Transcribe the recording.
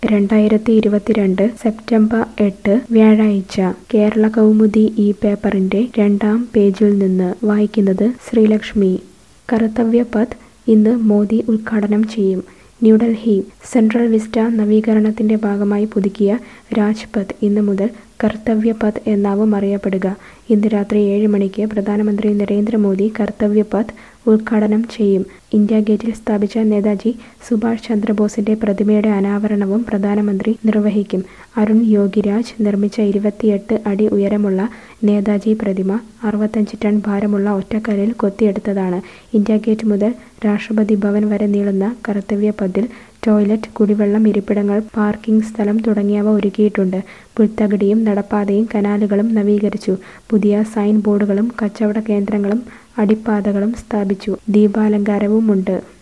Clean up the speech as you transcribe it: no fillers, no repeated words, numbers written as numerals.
2022 September 8 വ്യാഴാഴ്ച കേരള കൗമുദി ഈ പേപ്പറിന്റെ 2-ാം പേജിൽ നിന്ന് വായിക്കുന്നത് ശ്രീലക്ഷ്മി. കർത്തവ്യ പഥ് ഇന്ന് മോദി ഉദ്ഘാടനം ചെയ്യും. ന്യൂഡൽഹി സെൻട്രൽ വിസ്റ്റ നവീകരണത്തിന്റെ ഭാഗമായി പുതുക്കിയ രാജ്പഥ് ഇന്ന് മുതൽ കർത്തവ്യ പഥ് എന്നാവും അറിയപ്പെടുക. ഇന്ന് രാത്രി 7 മണിക്ക് പ്രധാനമന്ത്രി നരേന്ദ്രമോദി കർത്തവ്യ പഥ് ഉദ്ഘാടനം ചെയ്യും. ഇന്ത്യാ ഗേറ്റിൽ സ്ഥാപിച്ച നേതാജി സുഭാഷ് ചന്ദ്രബോസിന്റെ പ്രതിമയുടെ അനാവരണവും പ്രധാനമന്ത്രി നിർവഹിക്കും. അരുൺ യോഗിരാജ് നിർമ്മിച്ച 28 അടി ഉയരമുള്ള നേതാജി പ്രതിമ 65 ടൺ ഭാരമുള്ള ഒറ്റക്കല്ലിൽ കൊത്തിയെടുത്തതാണ്. ഇന്ത്യാ ഗേറ്റ് മുതൽ രാഷ്ട്രപതി ഭവൻ വരെ നീളുന്ന കർത്തവ്യ പഥിൽ ടോയ്ലറ്റ്, കുടിവെള്ളം, ഇരിപ്പിടങ്ങൾ, പാർക്കിംഗ് സ്ഥലം തുടങ്ങിയവ ഒരുക്കിയിട്ടുണ്ട്. പുൽത്തകിടിയും നടപ്പാതയും കനാലുകളും നവീകരിച്ചു. പുതിയ സൈൻ ബോർഡുകളും കച്ചവട കേന്ദ്രങ്ങളും അടിപ്പാതകളും സ്ഥാപിച്ചു. ദീപാലങ്കാരവുമുണ്ട്.